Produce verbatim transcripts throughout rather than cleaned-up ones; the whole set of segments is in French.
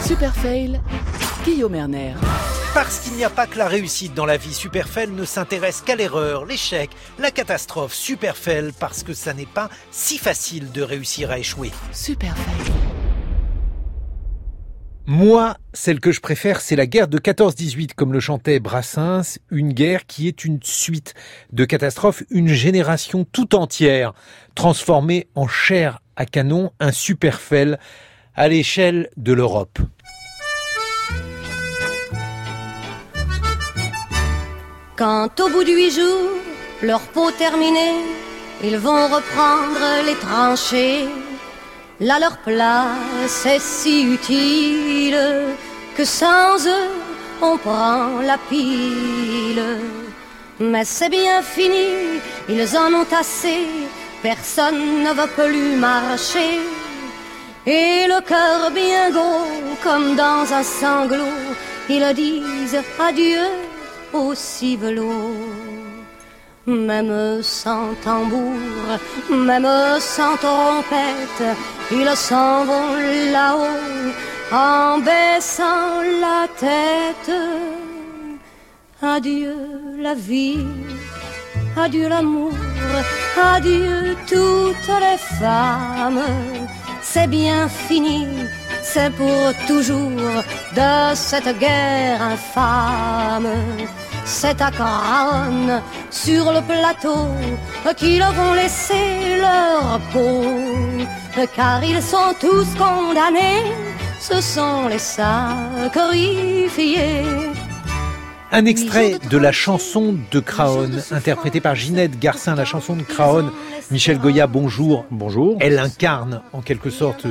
Super Fail, Guillaume Erner. Parce qu'il n'y a pas que la réussite dans la vie, Super Fail ne s'intéresse qu'à l'erreur, l'échec, la catastrophe. Super Fail parce que ça n'est pas si facile de réussir à échouer. Super Fail. Moi, celle que je préfère, c'est la guerre de quatorze dix-huit, comme le chantait Brassens, une guerre qui est une suite de catastrophes, une génération tout entière transformée en chair à canon, un super fail à l'échelle de l'Europe. Quand au bout de huit jours, leur peau terminée, ils vont reprendre les tranchées. Là leur place est si utile que sans eux on prend la pile. Mais c'est bien fini, ils en ont assez, personne ne va plus marcher. Et le cœur bien gros comme dans un sanglot, ils disent adieu au civelot. Même sans tambour, même sans trompette, ils s'en vont là-haut en baissant la tête. Adieu la vie, adieu l'amour, adieu toutes les femmes. C'est bien fini, c'est pour toujours de cette guerre infâme. C'est à Craonne, sur le plateau, qu'ils vont laisser leur peau. Car ils sont tous condamnés, ce sont les sacrifiés. Un extrait de la chanson de Craonne, interprétée par Ginette Garcin. La chanson de Craonne, Michel Goya, bonjour. Bonjour. Elle incarne en quelque sorte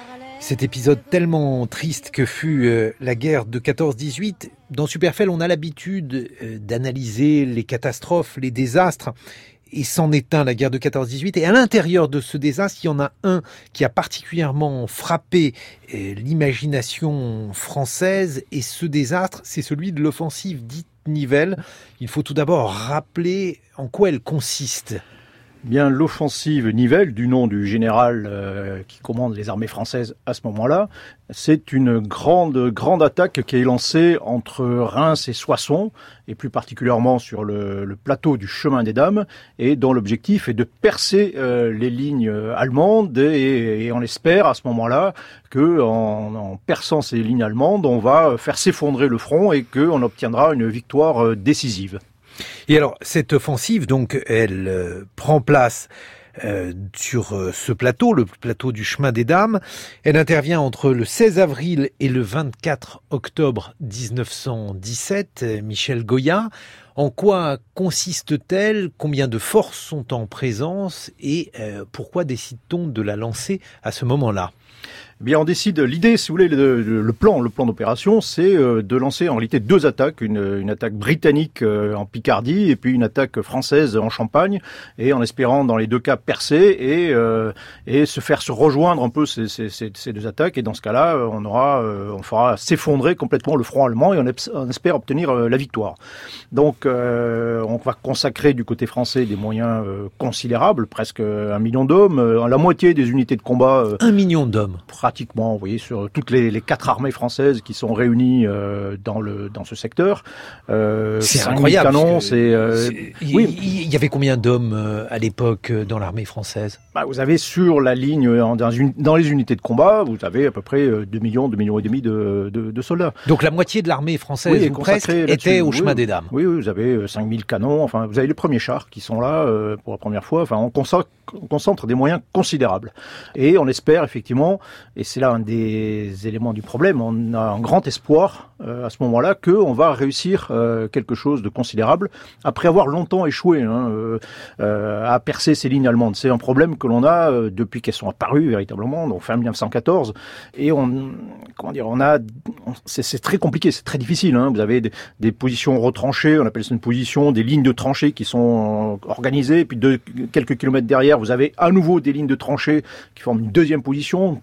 cet épisode tellement triste que fut euh, la guerre de quatorze dix-huit. Dans Super Fail, on a l'habitude euh, d'analyser les catastrophes, les désastres. Et c'en est un, la guerre de quatorze dix-huit. Et à l'intérieur de ce désastre, il y en a un qui a particulièrement frappé euh, l'imagination française. Et ce désastre, c'est celui de l'offensive dite Nivelle. Il faut tout d'abord rappeler en quoi elle consiste. Bien, l'offensive Nivelle, du nom du général euh, qui commande les armées françaises à ce moment-là, c'est une grande grande attaque qui est lancée entre Reims et Soissons, et plus particulièrement sur le, le plateau du Chemin des Dames, et dont l'objectif est de percer euh, les lignes allemandes, et, et on espère à ce moment-là que en, en perçant ces lignes allemandes, on va faire s'effondrer le front et qu'on obtiendra une victoire euh, décisive. Et alors, cette offensive, donc, elle euh, prend place euh, sur euh, ce plateau, le plateau du Chemin des Dames. Elle intervient entre le seize avril et le vingt-quatre octobre dix-neuf cent dix-sept. Euh, Michel Goya, en quoi consiste-t-elle? Combien de forces sont en présence? Et euh, pourquoi décide-t-on de la lancer à ce moment-là? Eh bien, on décide, l'idée, si vous voulez, le, le plan, le plan d'opération, c'est euh, de lancer en réalité deux attaques, une, une attaque britannique euh, en Picardie et puis une attaque française en Champagne, et en espérant dans les deux cas percer et euh, et se faire se rejoindre un peu ces, ces, ces, ces deux attaques. Et dans ce cas-là, on aura, euh, on fera s'effondrer complètement le front allemand et on, on espère obtenir euh, la victoire. Donc, euh, on va consacrer du côté français des moyens euh, considérables, presque un million d'hommes, euh, la moitié des unités de combat. Euh, un million d'hommes. Pratiquement, vous voyez, sur toutes les, les quatre armées françaises qui sont réunies euh, dans le dans ce secteur. Euh, c'est incroyable. Canons, c'est, euh, c'est oui. Il y avait combien d'hommes euh, à l'époque dans l'armée française? Bah, vous avez sur la ligne, dans, une, dans les unités de combat, vous avez à peu près deux millions, deux millions et demi de, de, de soldats. Donc la moitié de l'armée française, oui, ou presque, était au Chemin oui, des Dames. Oui, oui, vous avez cinq mille canons. Enfin, vous avez les premiers chars qui sont là euh, pour la première fois. Enfin, on concentre, on concentre des moyens considérables. Et on espère effectivement, et c'est là un des éléments du problème, on a un grand espoir euh, à ce moment-là qu'on va réussir euh, quelque chose de considérable après avoir longtemps échoué hein, euh, euh, à percer ces lignes allemandes. C'est un problème que l'on a euh, depuis qu'elles sont apparues véritablement, donc fin dix-neuf cent quatorze, et on, comment dire, on a, on, c'est, c'est très compliqué, c'est très difficile. Hein. Vous avez des, des positions retranchées, on appelle ça une position, des lignes de tranchées qui sont organisées, et puis de quelques kilomètres derrière, vous avez à nouveau des lignes de tranchées qui forment une deuxième position,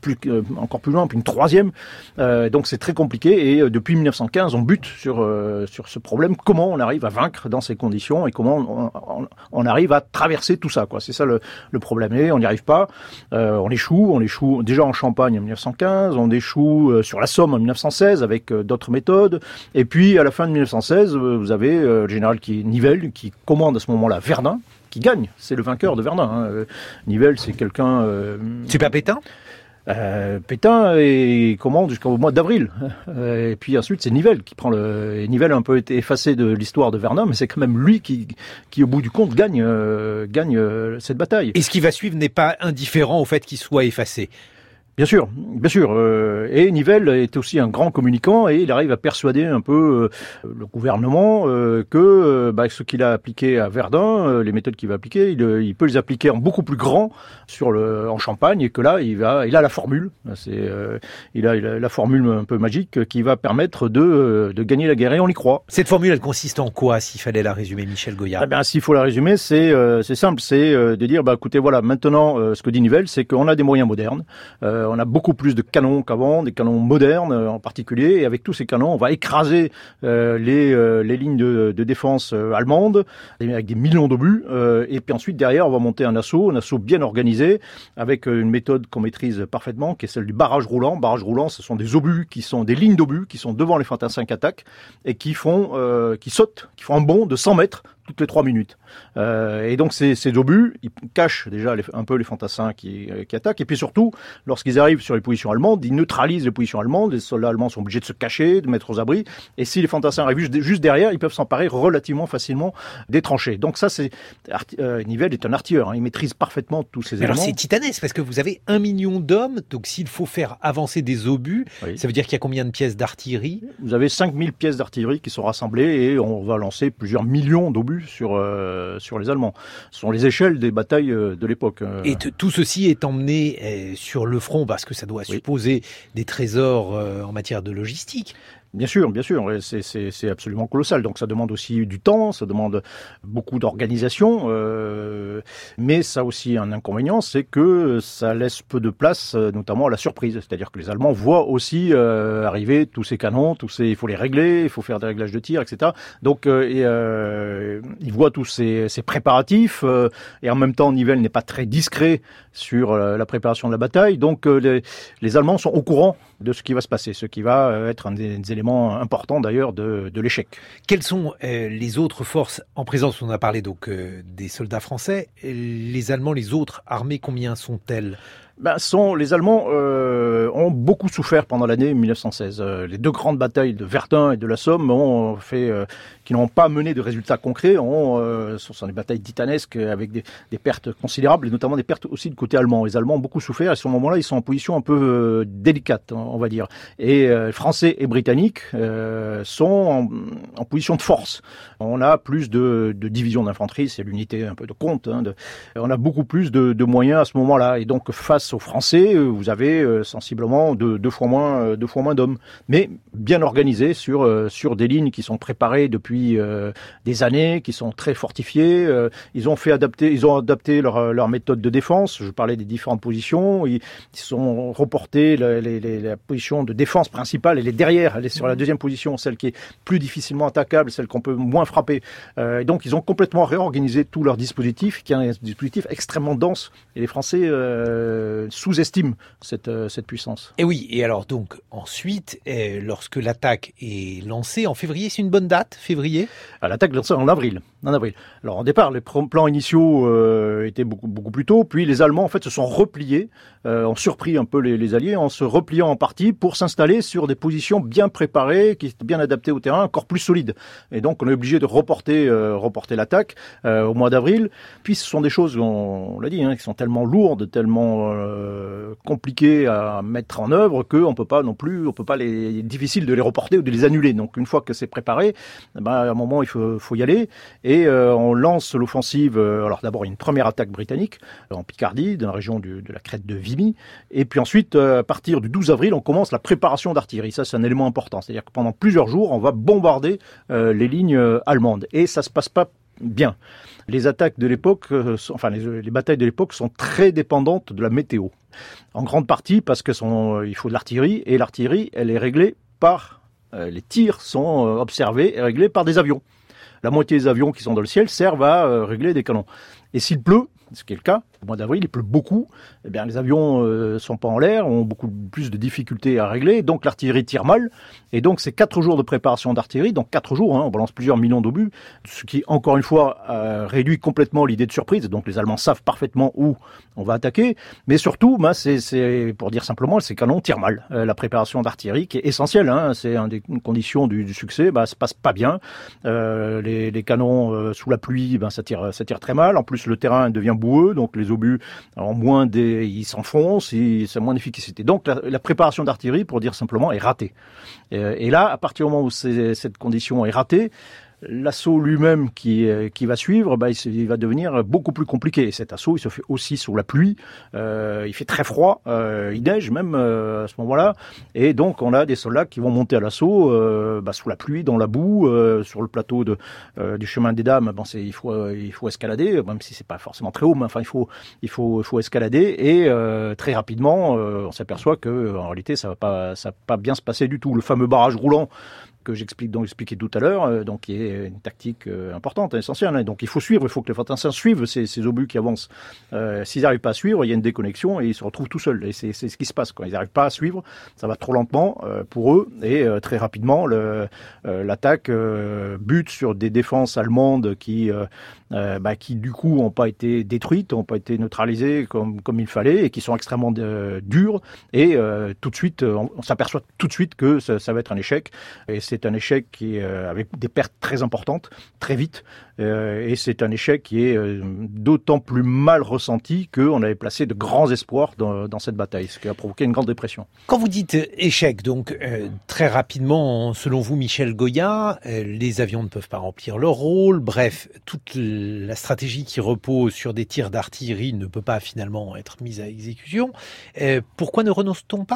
plus, euh, encore plus loin, puis une troisième. Euh, donc c'est très compliqué. Et euh, depuis mille neuf cent quinze, on bute sur euh, sur ce problème. Comment on arrive à vaincre dans ces conditions et comment on, on, on arrive à traverser tout ça, quoi. C'est ça le, le problème. Et on n'y arrive pas. Euh, on échoue. On échoue déjà en Champagne en mille neuf cent quinze. On échoue euh, sur la Somme en mille neuf cent seize avec euh, d'autres méthodes. Et puis à la fin de mille neuf cent seize, euh, vous avez euh, le général qui Nivelle qui commande à ce moment-là Verdun, qui gagne. C'est le vainqueur de Verdun. Hein. Euh, Nivelle, c'est quelqu'un. Euh, c'est pas Pétain. Euh, Pétain et commande jusqu'au mois d'avril. Euh, et puis ensuite, c'est Nivelle qui prend le. Et Nivelle a un peu été effacé de l'histoire de Verdun, mais c'est quand même lui qui, qui au bout du compte, gagne, euh, gagne euh, cette bataille. Et ce qui va suivre n'est pas indifférent au fait qu'il soit effacé. Bien sûr, bien sûr. Euh, et Nivelle est aussi un grand communicant et il arrive à persuader un peu euh, le gouvernement euh, que euh, bah, ce qu'il a appliqué à Verdun, euh, les méthodes qu'il va appliquer, il, il peut les appliquer en beaucoup plus grand sur le, en Champagne et que là, il va, il a la formule. C'est, euh, il a, il a la formule un peu magique qui va permettre de, de gagner la guerre et on y croit. Cette formule, elle consiste en quoi, s'il fallait la résumer, Michel Goyard? Eh bien, s'il faut la résumer, c'est, euh, c'est simple, c'est euh, de dire, bah, écoutez, voilà, maintenant, euh, ce que dit Nivelle, c'est qu'on a des moyens modernes. Euh, on a beaucoup plus de canons qu'avant, des canons modernes euh, en particulier, et avec tous ces canons, on va écraser euh, les, euh, les lignes de, de défense euh, allemandes avec des millions d'obus, euh, et puis ensuite derrière, on va monter un assaut, un assaut bien organisé, avec euh, une méthode qu'on maîtrise parfaitement, qui est celle du barrage roulant. Barrage roulant, ce sont des obus qui sont des lignes d'obus qui sont devant les fantassins qui attaquent et qui font, euh, qui sautent, qui font un bond de cent mètres toutes les trois minutes. Euh, et donc ces, ces obus, ils cachent déjà les, un peu les fantassins qui, euh, qui attaquent. Et puis surtout, lorsqu'ils arrivent sur les positions allemandes, ils neutralisent les positions allemandes. Les soldats allemands sont obligés de se cacher, de mettre aux abris. Et si les fantassins arrivent juste, juste derrière, ils peuvent s'emparer relativement facilement des tranchées. Donc ça, c'est euh, Nivelle est un artilleur. Hein, il maîtrise parfaitement tous ces éléments. Alors c'est titanesque parce que vous avez un million d'hommes. Donc s'il faut faire avancer des obus, oui. Ça veut dire qu'il y a combien de pièces d'artillerie? Vous avez cinq mille pièces d'artillerie qui sont rassemblées et on va lancer plusieurs millions d'obus sur euh, sur les Allemands. Ce sont les échelles des batailles euh, de l'époque. Euh. Et t- tout ceci est emmené euh, sur le front parce que ça doit oui. supposer des trésors euh, en matière de logistique. Bien sûr, bien sûr, c'est, c'est, c'est absolument colossal. Donc ça demande aussi du temps, ça demande beaucoup d'organisation, euh, mais ça a aussi un inconvénient, c'est que ça laisse peu de place, notamment à la surprise. C'est-à-dire que les Allemands voient aussi euh, arriver tous ces canons, tous ces, il faut les régler, il faut faire des réglages de tir, et cetera. Donc euh, et, euh, ils voient tous ces, ces préparatifs, euh, et en même temps, Nivelle n'est pas très discret sur euh, la préparation de la bataille. Donc euh, les, les Allemands sont au courant de ce qui va se passer, ce qui va être un des, des éléments importants d'ailleurs de, de l'échec. Quelles sont euh, les autres forces en présence? On a parlé donc euh, des soldats français. Les Allemands, les autres armées, combien sont-elles? Ben, sont, les Allemands euh, ont beaucoup souffert pendant l'année mille neuf cent seize. Euh, les deux grandes batailles de Verdun et de la Somme ont fait, euh, qui n'ont pas mené de résultats concrets. Ont, euh, ce sont des batailles titanesques avec des, des pertes considérables et notamment des pertes aussi du côté allemand. Les Allemands ont beaucoup souffert et à ce moment-là, ils sont en position un peu euh, délicate, on va dire. Et euh, Français et Britanniques euh, sont en, en position de force. On a plus de, de divisions d'infanterie, c'est l'unité un peu de compte. Hein, de, on a beaucoup plus de, de moyens à ce moment-là. Et donc face aux Français, vous avez euh, sensiblement deux, deux fois moins, euh, deux fois moins d'hommes, mais bien organisés sur euh, sur des lignes qui sont préparées depuis euh, des années, qui sont très fortifiées. Euh, ils ont fait adapter, ils ont adapté leur leur méthode de défense. Je parlais des différentes positions. Ils, ils sont reportés la, la, la, la position de défense principale. Elle est derrière, elle est sur la deuxième position, celle qui est plus difficilement attaquable, celle qu'on peut moins frapper. Euh, et donc ils ont complètement réorganisé tout leur dispositif, qui est un dispositif extrêmement dense. Et les Français euh, sous-estime cette, euh, cette puissance. Et oui, et alors donc ensuite, euh, lorsque l'attaque est lancée en février, c'est une bonne date, février? À l'attaque est lancée en avril. En avril. Alors en départ, les plans initiaux euh, étaient beaucoup, beaucoup plus tôt, puis les Allemands en fait se sont repliés, euh, ont surpris un peu les, les Alliés en se repliant en partie pour s'installer sur des positions bien préparées, qui étaient bien adaptées au terrain, encore plus solides. Et donc on est obligé de reporter, euh, reporter l'attaque euh, au mois d'avril. Puis ce sont des choses, on, on l'a dit, hein, qui sont tellement lourdes, tellement euh, compliquées à mettre en œuvre qu'on peut pas non plus, on peut pas les, il est difficile de les reporter ou de les annuler. Donc une fois que c'est préparé, ben, à un moment il faut, faut y aller. Et euh, on lance l'offensive. Euh, alors d'abord, il y a une première attaque britannique euh, en Picardie, dans la région du, de la crête de Vimy. Et puis ensuite, euh, à partir du douze avril, on commence la préparation d'artillerie. Ça, c'est un élément important. C'est-à-dire que pendant plusieurs jours, on va bombarder euh, les lignes euh, allemandes. Et ça se passe pas bien. Les attaques de l'époque, euh, sont, enfin les, les batailles de l'époque sont très dépendantes de la météo. En grande partie parce que sont, euh, il faut de l'artillerie, et l'artillerie, elle est réglée par, euh, les tirs sont euh, observés et réglés par des avions. La moitié des avions qui sont dans le ciel servent à euh, régler des canons. Et s'il pleut, ce qui est le cas, au mois d'avril, il pleut beaucoup, eh bien, les avions euh, sont pas en l'air, ont beaucoup plus de difficultés à régler, donc l'artillerie tire mal, et donc c'est quatre jours de préparation d'artillerie, donc quatre jours, hein, on balance plusieurs millions d'obus, ce qui, encore une fois, euh, réduit complètement l'idée de surprise, donc les Allemands savent parfaitement où on va attaquer, mais surtout, bah, c'est, c'est, pour dire simplement, ces canons tirent mal. Euh, la préparation d'artillerie, qui est essentielle, hein, c'est une des conditions du, du succès, bah, ça passe pas bien, euh, les, les canons euh, sous la pluie, bah, ça tire, ça tire très mal, en plus le terrain devient boueux, donc les obus, en moins des, ils s'enfoncent, ils, c'est moins d'efficacité. Donc la, la préparation d'artillerie, pour dire simplement, est ratée. Et, et là, à partir du moment où c'est, cette condition est ratée, l'assaut lui-même qui, qui va suivre, bah, il, il va devenir beaucoup plus compliqué. Et cet assaut, il se fait aussi sous la pluie. Euh, il fait très froid, euh, il neige même euh, à ce moment-là. Et donc, on a des soldats qui vont monter à l'assaut euh, bah, sous la pluie, dans la boue, euh, sur le plateau de, euh, du chemin des Dames. Bon, c'est, il faut, euh, il faut escalader, même si c'est pas forcément très haut, mais enfin, il faut, il faut, il faut escalader. Et euh, très rapidement, euh, on s'aperçoit que en réalité, ça va pas, ça va pas bien se passer du tout. Le fameux barrage roulant que j'explique, dont j'expliquais tout à l'heure, euh, donc qui est une tactique euh, importante, essentielle. Hein. Donc il faut suivre, il faut que les fantassins suivent ces, ces obus qui avancent. Euh, s'ils n'arrivent pas à suivre, il y a une déconnexion et ils se retrouvent tout seuls. Et c'est, c'est ce qui se passe. Quand ils n'arrivent pas à suivre, ça va trop lentement euh, pour eux et euh, très rapidement, le, euh, l'attaque euh, bute sur des défenses allemandes qui, euh, euh, bah, qui du coup n'ont pas été détruites, n'ont pas été neutralisées comme, comme il fallait et qui sont extrêmement euh, dures. Et euh, tout de suite, on, on s'aperçoit tout de suite que ça, ça va être un échec. Et c'est un échec qui est euh, avec des pertes très importantes, très vite, euh, et c'est un échec qui est euh, d'autant plus mal ressenti qu'on avait placé de grands espoirs dans, dans cette bataille, ce qui a provoqué une grande dépression. Quand vous dites échec, donc euh, très rapidement, selon vous, Michel Goya, euh, les avions ne peuvent pas remplir leur rôle, bref, toute la stratégie qui repose sur des tirs d'artillerie ne peut pas finalement être mise à exécution. Euh, pourquoi ne renonce-t-on pas ?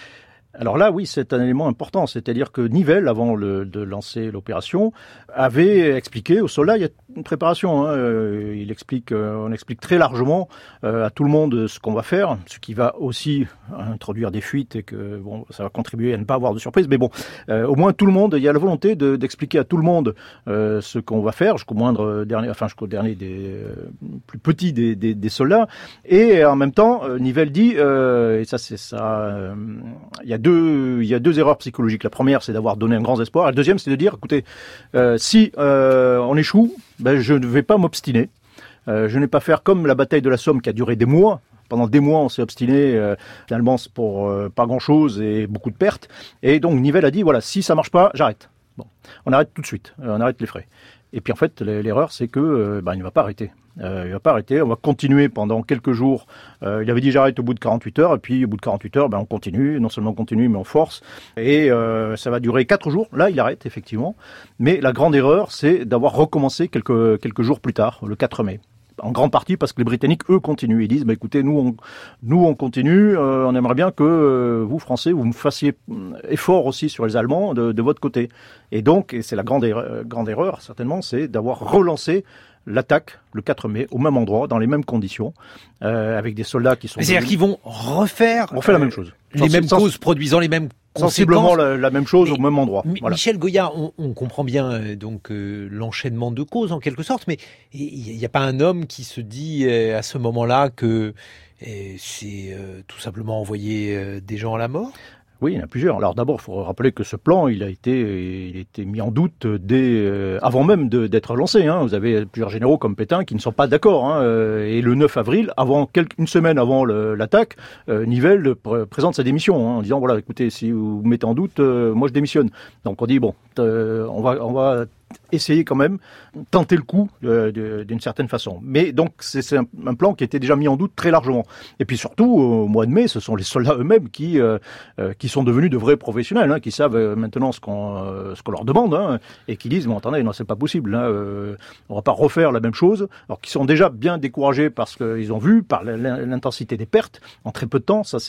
Alors là, oui, c'est un élément important. C'est-à-dire que Nivelle, avant le, de lancer l'opération, avait expliqué aux soldats, il y a une préparation. Hein, il explique, on explique très largement euh, à tout le monde ce qu'on va faire, ce qui va aussi introduire des fuites et que bon, ça va contribuer à ne pas avoir de surprise. Mais bon, euh, au moins tout le monde, il y a la volonté de, d'expliquer à tout le monde euh, ce qu'on va faire, jusqu'au moindre dernier, enfin jusqu'au dernier des euh, plus petits des, des, des soldats. Et en même temps, euh, Nivelle dit, euh, et ça c'est ça, euh, il y a Deux, il y a deux erreurs psychologiques. La première, c'est d'avoir donné un grand espoir. Et la deuxième, c'est de dire, écoutez, euh, si euh, on échoue, ben, je ne vais pas m'obstiner. Euh, je n'ai pas faire comme la bataille de la Somme qui a duré des mois. Pendant des mois, on s'est obstiné. Euh, finalement, c'est pour euh, pas grand-chose et beaucoup de pertes. Et donc, Nivelle a dit, voilà, si ça marche pas, j'arrête. Bon, on arrête tout de suite. Euh, on arrête les frais. Et puis en fait, l'erreur, c'est que euh, ben, il ne va pas arrêter. Euh, il ne va pas arrêter. On va continuer pendant quelques jours. Euh, il avait dit j'arrête au bout de quarante-huit heures. Et puis au bout de quarante-huit heures, ben, on continue. Non seulement on continue, mais on force. Et euh, ça va durer quatre jours. Là, il arrête effectivement. Mais la grande erreur, c'est d'avoir recommencé quelques, quelques jours plus tard, le quatre mai. En grande partie parce que les Britanniques, eux, continuent. Ils disent, bah, écoutez, nous, on, nous, on continue. Euh, on aimerait bien que euh, vous, Français, vous me fassiez effort aussi sur les Allemands de, de votre côté. Et donc, et c'est la grande erreur, grande erreur, certainement, c'est d'avoir relancé l'attaque le quatre mai au même endroit, dans les mêmes conditions, euh, avec des soldats qui sont... C'est-à-dire venus... qu'ils vont refaire... On fait euh, la même chose. Les Sens- mêmes sens- causes produisant les mêmes Sensiblement conséquences. la, la même chose mais, au même endroit. M- Voilà. Michel Goya, on, on comprend bien euh, donc euh, l'enchaînement de causes en quelque sorte, mais il n'y a pas un homme qui se dit euh, à ce moment-là que euh, c'est euh, tout simplement envoyer euh, des gens à la mort ? Oui, il y en a plusieurs. Alors d'abord, il faut rappeler que ce plan, il a été, il a été mis en doute dès euh, avant même de, d'être lancé. Hein. Vous avez plusieurs généraux comme Pétain qui ne sont pas d'accord. Hein. Et le neuf avril, avant quelques, une semaine avant le, l'attaque, euh, Nivelle pr- présente sa démission hein, en disant voilà, écoutez, si vous vous mettez en doute, euh, moi je démissionne. Donc on dit bon, euh, on va, on va essayer quand même, tenter le coup euh, de, d'une certaine façon. Mais donc c'est, c'est un, un plan qui était déjà mis en doute très largement. Et puis surtout, au mois de mai, ce sont les soldats eux-mêmes qui, euh, euh, qui sont devenus de vrais professionnels, hein, qui savent euh, maintenant ce qu'on, euh, ce qu'on leur demande, hein, et qui disent, bon attendez, non c'est pas possible, hein, euh, on va pas refaire la même chose, alors qu'ils sont déjà bien découragés parce qu'ils ont vu, par l'intensité des pertes, en très peu de temps, ça c'est un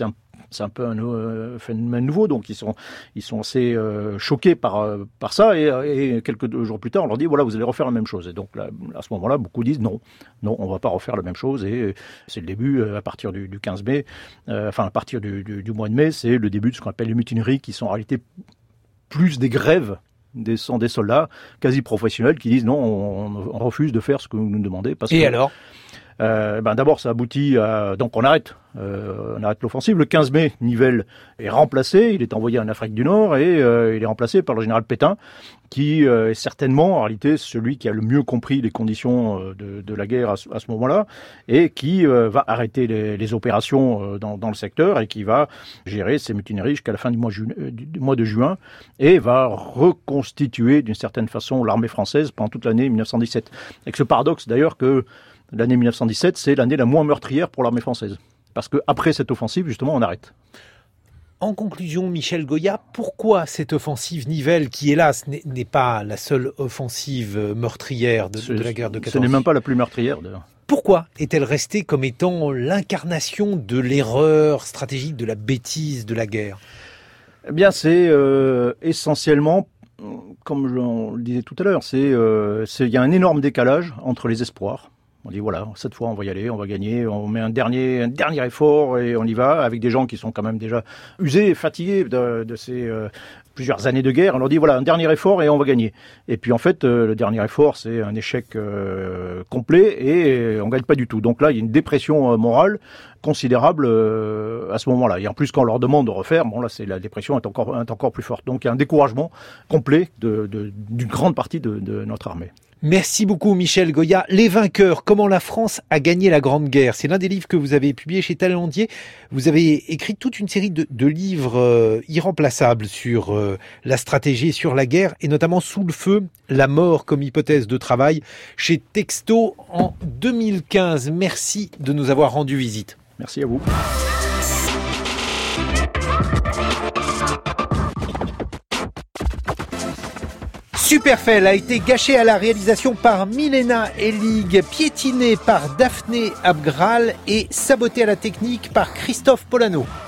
C'est un peu un euh, phénomène nouveau, donc ils sont, ils sont assez euh, choqués par, euh, par ça. Et, et quelques jours plus tard, on leur dit voilà, vous allez refaire la même chose. Et donc là, à ce moment-là, beaucoup disent non, non, on va pas refaire la même chose. Et c'est le début à partir du, du quinze mai, euh, enfin à partir du, du, du mois de mai, c'est le début de ce qu'on appelle les mutineries, qui sont en réalité plus des grèves. Des, sont des soldats quasi professionnels qui disent non, on, on refuse de faire ce que vous nous demandez. Parce et que, alors euh, ben d'abord, ça aboutit à... Donc on arrête. Euh, on arrête l'offensive. Le quinze mai, Nivelle est remplacé. Il est envoyé en Afrique du Nord et euh, il est remplacé par le général Pétain, qui euh, est certainement, en réalité, celui qui a le mieux compris les conditions euh, de, de la guerre à ce, à ce moment-là et qui euh, va arrêter les, les opérations euh, dans, dans le secteur et qui va gérer ces mutineries jusqu'à la fin du mois, ju- du, du mois de juin et va reconstituer d'une certaine façon l'armée française pendant toute l'année mille neuf cent dix-sept. Avec ce paradoxe d'ailleurs que l'année mille neuf cent dix-sept, c'est l'année la moins meurtrière pour l'armée française. Parce qu'après cette offensive, justement, on arrête. En conclusion, Michel Goya, pourquoi cette offensive Nivelle, qui hélas n'est, n'est pas la seule offensive meurtrière de, de la guerre de quatorze? Ce n'est même pas la plus meurtrière, d'ailleurs. Pourquoi est-elle restée comme étant l'incarnation de l'erreur stratégique, de la bêtise de la guerre? Eh bien, c'est euh, essentiellement, comme je, on le disait tout à l'heure, c'est, euh, c'est, il y a un énorme décalage entre les espoirs. On dit voilà, cette fois on va y aller, on va gagner, on met un dernier, un dernier effort et on y va, avec des gens qui sont quand même déjà usés et fatigués de, de ces euh, plusieurs années de guerre. On leur dit voilà, un dernier effort et on va gagner. Et puis en fait, euh, le dernier effort, c'est un échec euh, complet et on gagne pas du tout. Donc là, il y a une dépression euh, morale considérable euh, à ce moment-là. Et en plus, quand on leur demande de refaire, bon là, c'est la dépression est encore, est encore plus forte. Donc il y a un découragement complet de, de, d'une grande partie de, de notre armée. Merci beaucoup Michel Goya. Les vainqueurs, comment la France a gagné la Grande Guerre. C'est l'un des livres que vous avez publié chez Talendier. Vous avez écrit toute une série de, de livres euh, irremplaçables sur euh, la stratégie, sur la guerre, et notamment Sous le feu, la mort comme hypothèse de travail, chez Texto en deux mille quinze. Merci de nous avoir rendu visite. Merci à vous. Superfell a été gâché à la réalisation par Milena Elig, piétiné par Daphné Abgral et saboté à la technique par Christophe Polano.